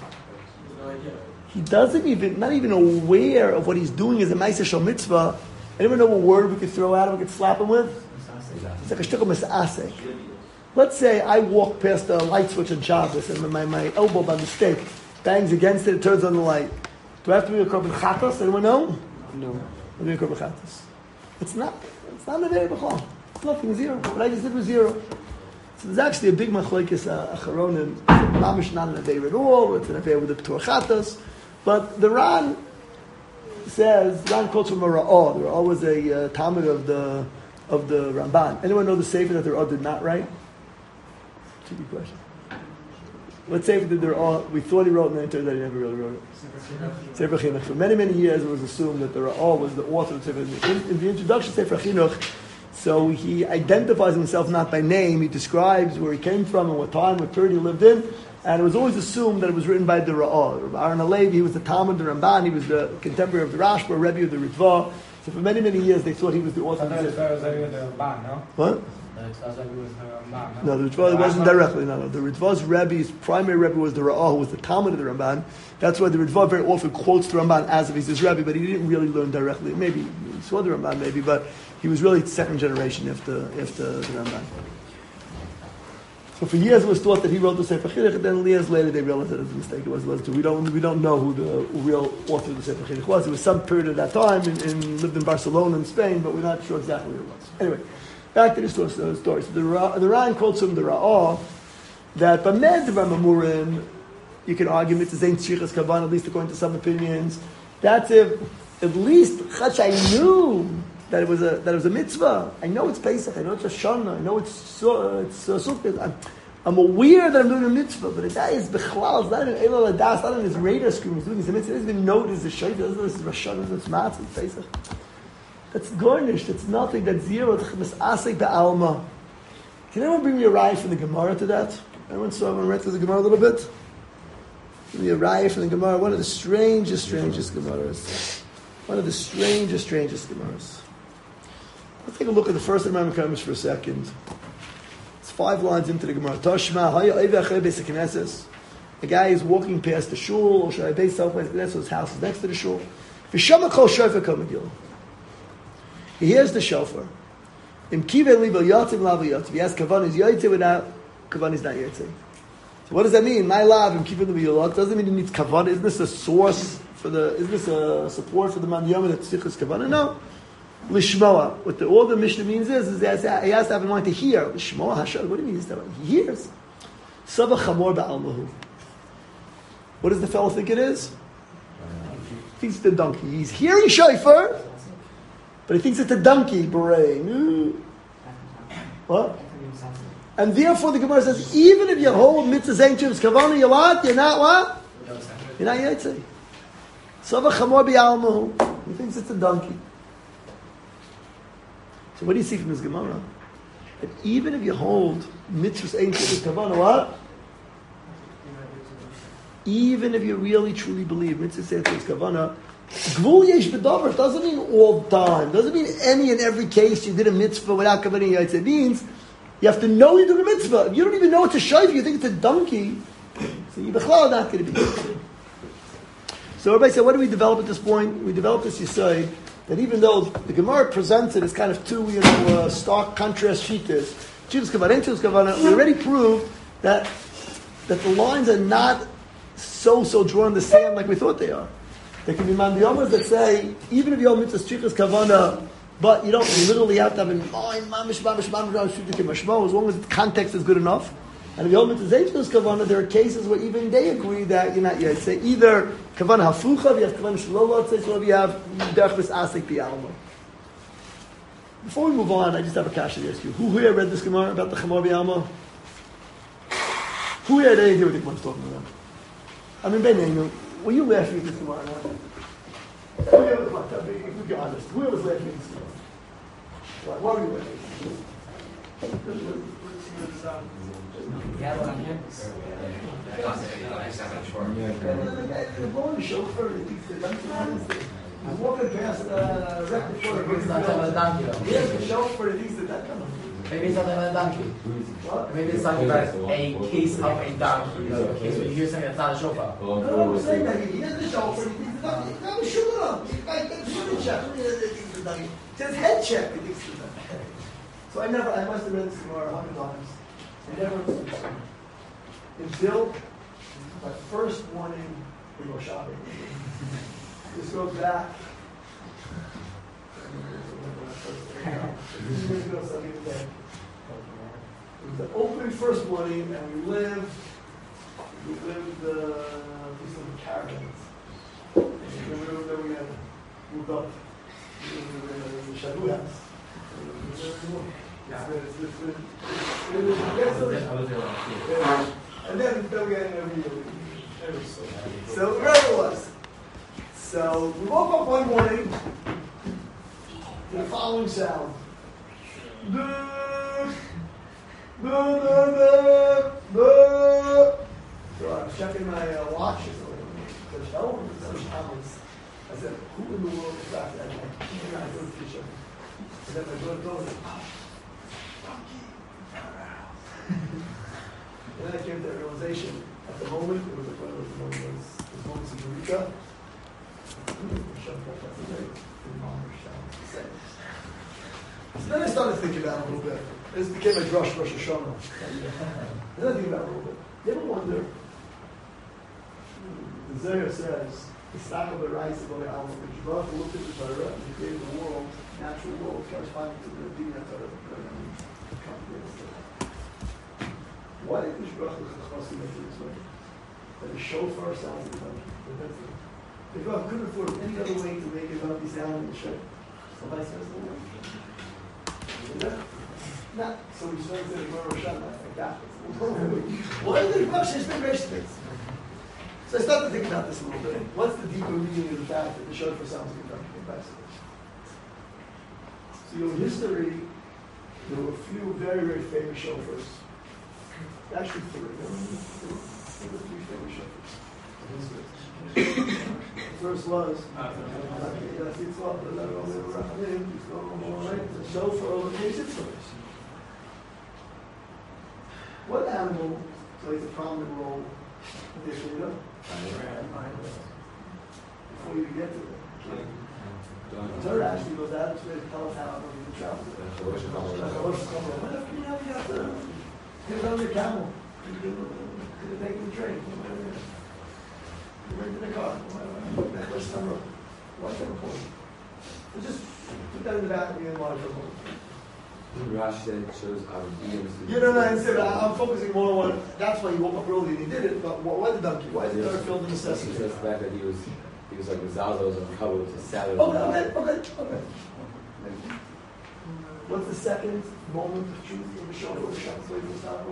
He doesn't even, not even aware of what he's doing as a Ma'aseh Shel Mitzvah. Anyone know what word we could throw at him, we could slap him with? It's like a shtickle misasek. Let's say I walk past a light switch on Shabbos and my, my elbow by mistake bangs against it, it turns on the light. Do I have to be a korban chatos? Anyone know? No. I'm doing a korban chatos. It's not, it's not a very b'chol. It's nothing, zero. What I just did was zero. So there's actually a big machlokes uh, acharonim. Mamish not an aveir at all. It's an aveir with the p'tur chatos. But the Ran says, Ran quotes from a Ra'ah. The Ra'ah was a uh, Talmud of the of the Ramban. Anyone know the Sefer that the Ra'ah did not write? Tricky question. What Sefer did the Ra'ah? We thought he wrote, and then it turned out he never really wrote it. Sefer Chinuch. For many, many years, it was assumed that the Ra'ah was the author of the Sefer. In, in the introduction to Sefer Chinuch, so he identifies himself not by name. He describes where he came from and what time, what period he lived in. And it was always assumed that it was written by the Ra'ah. Aaron Alevi, he was the Talmud, the Ramban, he was the contemporary of the Rashba, Rebbe of the Ritva. So for many, many years, they thought he was the author of the Ritva. What? No, the Ritva wasn't directly, no, no. The Ritva's Rebbe's primary Rebbe was the Ra'ah, who was the Talmud of the Ramban. That's why the Ritva very often quotes the Ramban as if he's his Rebbe, but he didn't really learn directly. Maybe he saw the Ramban, maybe, but he was really second generation after, after the Ramban. So for years it was thought that he wrote the Sefer Chinuch, and then years later they realized that it was a mistake. It was, it was we don't we don't know who the real author of the Sefer Chinuch was. It was some period at that time, and in, in, lived in Barcelona in Spain, but we're not sure exactly who it was. Anyway, back to the story. So the, so the, the Ran quotes him the Ra'ah that Bamed Ramamurim, you can argue it's Zayn Tzrichas Kavan, at least according to some opinions. That's if at least Chach I knew that it was a that it was a mitzvah. I know it's Pesach. I know it's Hashanah. I know it's so, it's uh, Sukkot. I'm, I'm aware that I'm doing a mitzvah, but the guy is bechlal. It's not in Elul Adas. Not in his radar screen. He's doing his mitzvah. He doesn't even know this is Shayt. He doesn't know this is Hashanah. It's Matzah. It's Pesach. That's garnished. It's nothing. That's zero. It's Asik Ba'alma. Can anyone bring me a raya from the Gemara to that? Anyone saw? Anyone read through the Gemara a little bit? Give me a raya from the Gemara. One of the strangest, strangest Gemaras. One of the strangest, strangest Gemaras. Let's take a look at the first Imam Kamish for a second. It's five lines into the Gemara. Tashma, haya oivei achrei beis hakneses. A guy is walking past the shul, or should I base someplace? That's his house is next to the shul. V'shama kol shofar kamagil. He hears the shofar. Im kiven libo yotziv lav yotziv. He has kavan is yotziv without kavan is not yotziv. So what does that mean? My love im kiven libo yotziv doesn't mean it needs kavan. Isn't this a source for the? Isn't this a support for the man yom that tzichus kavan? No. Lishmoa. What the, all the Mishnah means is, is that he has to have in mind to hear. Lishmoa hashad. What do you mean? He hears. Saba chamor ba'almahu. What does the fellow think it is? He thinks it's a donkey. He's hearing shofar, but he thinks it's a donkey braying. What? And therefore the Gemara says, even if you hold mitzvah zayin chuvas kavana, you're what? You're not what? You're not yaitze. Sava chamor b'almahu. He thinks it's a donkey. So what do you see from this Gemara? That even if you hold mitzvah zayin chuvas kavana, what? Even if you really truly believe mitzvah sefer kavana, gvul yesh b'davar doesn't mean all the time. Doesn't mean any and every case you did a mitzvah without kavana yaitze. It means you have to know you did a mitzvah. If you don't even know it's a shayf, you think it's a donkey, so you bechlal not going to be. So everybody said, what do we develop at this point? We develop this yisod that even though the Gemara presents it as kind of two, you know, uh, stark contrast shittas, chuvas kavana and chuvas kavana, we already proved that that the lines are not so, so drawn in the sand like we thought they are. There can be mandiyomas that say, even if you hold mitzvah strichas kavana, but you don't you literally have to have in mind, mamish, mamish, mamish, mamish, as long as the context is good enough. And if you hold mitzvah strichas kavana, there are cases where even they agree that you're not yet. Say either kavana hafucha, you have kavana shalom, or you have derchvis asik bi'alma. Before we move on, I just have a question to ask you. Who here read this Gemara about the chamor bi'alma? Who here had any idea what the Gemara is talking about? I mean, Ben, were you laughing at this Gemara? Who here was laughing? If we be honest, who here was laughing at this Gemara? Why were you laughing? Yeah, what I'm here. You're blowing the chauffeur, he thinks the donkey. I'm walking past the record before It's not about a donkey, though. Yes, the chauffeur, he thinks that that kind of. Maybe it's not about a donkey. What? Maybe it's talking about a case of a donkey. A case where you hear something that's not a shofar. No, no, we're saying that he hears the chauffeur, he thinks the donkey. No, sure, he thinks check. He thinks the donkey. It says head check, he thinks the donkey. So I never, I must have read this Gemara a hundred times. I never understood this. Until my first morning in Rosh Hashanah. This goes back. It was the opening first morning, and we lived, we lived, uh, we lived in caravans. And we lived there, we had moved up. We lived in the Shabu house. Yeah, it's different. I was there last year. And then, then we had every year. Every so, so wherever it was. So we woke up one morning to the following sound. Duh, duh, duh, duh, duh. So I was checking my uh, watch or something. So oh, such comments. I said, who in the world is that? And I keep an eye on the future. And then my daughter told me, oh, and then I came to that realization. At the moment, it was like one of those moments, those moments of Eureka. So then I started thinking about it a little bit. This became a drush Rosh Hashanah. Then I think about it a little bit. You ever wonder? The Zohar says, the stock of the rice of the Alma, which Baruch looked at the Torah and he created the world, natural world, corresponding to the Dina Torah. Why did the Baruch look at the Chassid make it this way? That the shofar sounds like the If Baruch couldn't afford any other way to make it not be sound in the shofar, somebody says the word. Not so we started to go Rosh Hashanah like that. Why did the Baruch say the So I started to think about this a little bit. What's the deeper meaning of the fact that the shofar sounds like a donkey in bicycle? So in history, there were a few very, very famous shofars. Actually three. There were three famous shofars. The first was the shofar over Yitzchak. What animal plays a prominent role Before you even get to it. The Torah actually goes out of its way to tell us how to travel. What if you have you have to get it on your camel? You could take the train. You went in the car. What's the number? What's the point? Just put that in the back of your mind for a moment. Rashi said it shows our beings. You know, no, instead, I'm focusing more on what, that's why he woke up early and he did it, but why the donkey? Why is the Torah filled with necessity? He says the fact that he was, he was like the Zazos and covered with his salad. Okay, okay, okay, okay. What's the second moment of truth of the show for the Shabbos way from start?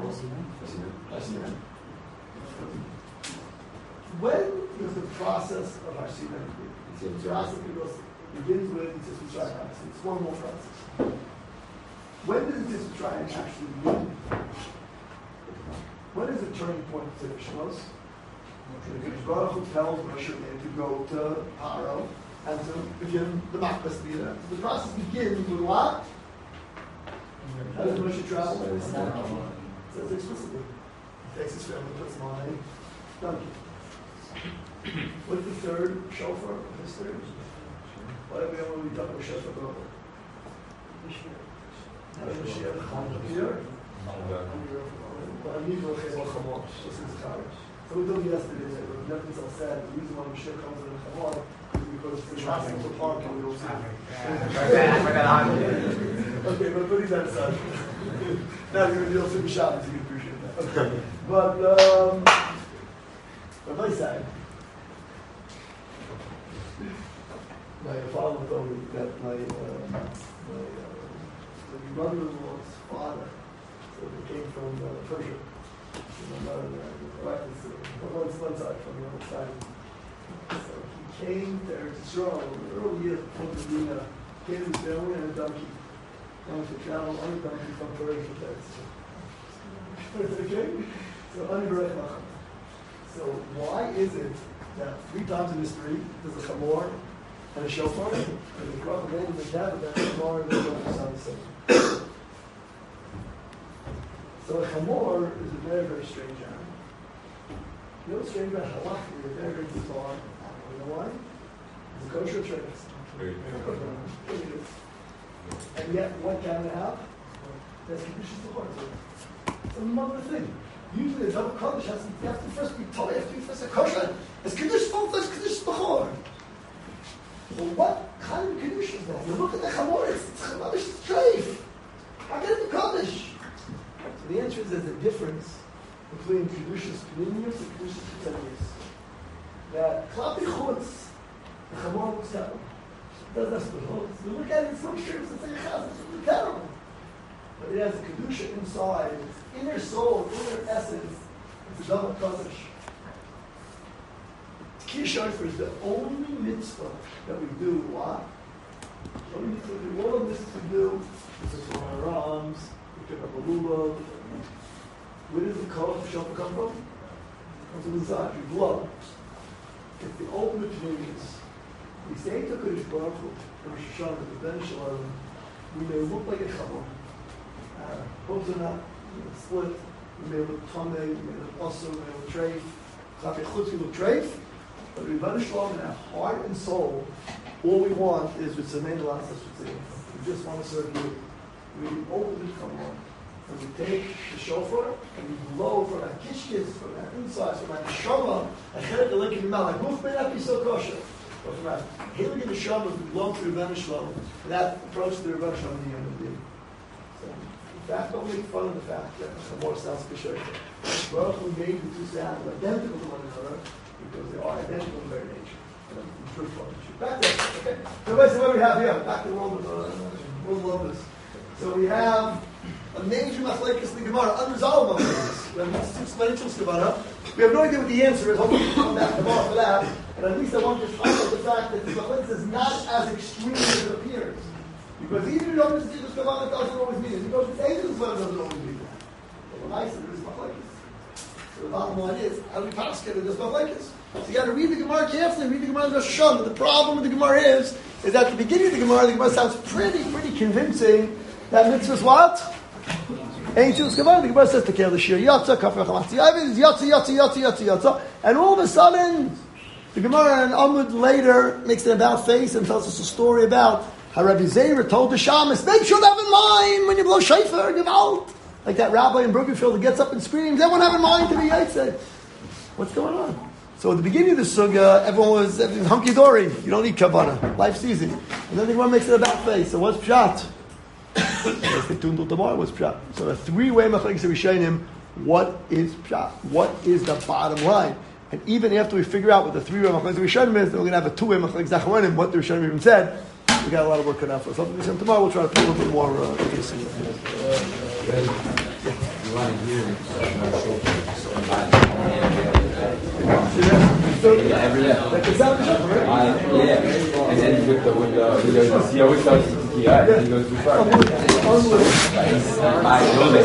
When does the process of Hashina begin? The process begins with Yitzis Mitzrayim. It's one more process. When does Yitzis Mitzrayim actually begin? When is the turning point to the Shemos? The Baruch Hu tells Moshe to go to Paro and to begin the Makbas to be there. The process begins with what? How does Moshe travel? It says explicitly. He takes his family, puts him on a donkey. What's the third shofar of history? Why do we have when we talk about shofar go? How does Mashiach appear? So we told you yesterday that when Nebuchadnezzar said the reason why Mashiach comes in the Chamor is because the traffic to park and we don't see it. Okay, but put that aside. Now you're going to deal with Shabbos, you can appreciate that. Okay. But, um, Rabbi said, my father told me that my, uh, my uh, the brother-in-law's father, so they came from uh, Persia. My mother, right, one, one side from the other side. So he came to Eretz Yisrael in the early years before the Medina, came to his family on a donkey, wanted to travel on a donkey from Persia to Eretz Yisrael. Okay? So, Anibarek Macham. So why is it that three times in history there's a chamor and a shofar, and the Quran names the dad of that chamor and the shofar sound the same? So a chamor is a very, very strange animal. You know what's strange about halach? It's a very, very bizarre animal. You know why? It's a kosher trade. And yet, what can it have? That's conditions of heart. It's another thing. Usually, the double Kaddish has to, you have to first be told, you have to be first a kosher. It's Kaddish Font, it's Kaddish Bechor. So what kind of Kaddish is that? You look at the Chamor, it's Kaddish Treif. How can it be Kaddish? So the answer is there's a difference between Kedushas Pnimius and Kedushas Ketzenius. That Klapi Chutz, the Chamor looks terrible. It doesn't have to be Chutz. You look at it, it's no shirts, it's like a chaz, it's really terrible. But it has a Kedusha inside, its inner soul, inner essence. It's a Davar Kodesh. Tkiyah Shofar is the only mitzvah that we do. What? The only mitzvah we do, all of this we do, is to throw our arms, we pick up a lulav. Where does the Koch of Shofar come from? It comes from inside, you blow. It's the ultimate communions. We say to Kodesh Baruch Hu, Rosh Hashanah, the Ben Shalom, we may look like a Chamor. Hopes are not split. We may look Tomei, we may look Osir, we may look Treif. Klapi Chutz, we look Treif. But we Rebbeinu Shalom in our heart and soul, all we want is with Zemei L'Las HaShutzim. We just want to serve you. We open the Chamor, and we take the shofar, and we blow from our kishkis, from our insides, from our neshama, and chelik the link in the mouth. Our goof may not be so kosher, but from our healing in the neshama, we belong to Rebbeinu Shalom. And that approach to the Rebbeinu Shalom in the end of the day. In fact, don't make fun of the fact that the Chamor sounds kosher. Baruch Hu made the two sounds identical to one another because they are identical in their nature. Back there, okay? So basically what we have here, back to the world of, uh, world of Lotus. So we have a major machlekes in the Gemara, unresolved machlekes. When it's two explanations Gemara, we have no idea what the answer is. Hopefully we'll come back to Gemara for that. But at least I want to highlight the fact that the machlekes is not as extreme as it appears. Because even if you don't see this Gemara, it doesn't always mean it. If you don't see this Gemara, it doesn't always mean that. But when I say there is machlekes. So the bottom line is, how do we pass it? There's machlekes. So you got to read the Gemara carefully, read the Gemara in Rosh Hashanah. But the problem with the Gemara is, is at the beginning of the Gemara, the Gemara sounds pretty, pretty convincing that mitzvah is what? Ain't Tzilas Kavanah. The Gemara says to kill the shir yatsa kafir chamatzi yavin yatsa yatsa yatsa yatsa yatsa, and all of a sudden, the Gemara and Amud later makes an about face and tells us a story about how Rabbi Zeira told the shamus, make sure to have in mind when you blow shofar, Gewalt. Like that rabbi in Brookenfield who gets up and screams, everyone have in mind to be Yitzhak. What's going on? So at the beginning of the sugya, everyone was, was hunky-dory. You don't need kavanah. Life's easy. And then the Gemara makes it about face. So what's pshat? What's pshat? So a three-way machlekes rishonim. What is pshat? What is the bottom line? And even after we figure out what the three-way machlekes rishonim is, then we're going to have a two-way machlekes achronim. What the rishonim even said. We got a lot of work cut out for us. So tomorrow we'll try to put a little bit more uh, into the sugya. You want to hear So, yeah, every day. like the sound shop, right? Uh, yeah, and then with the with the he goes, he always tells you, he goes too far. Unbelievable. I know that.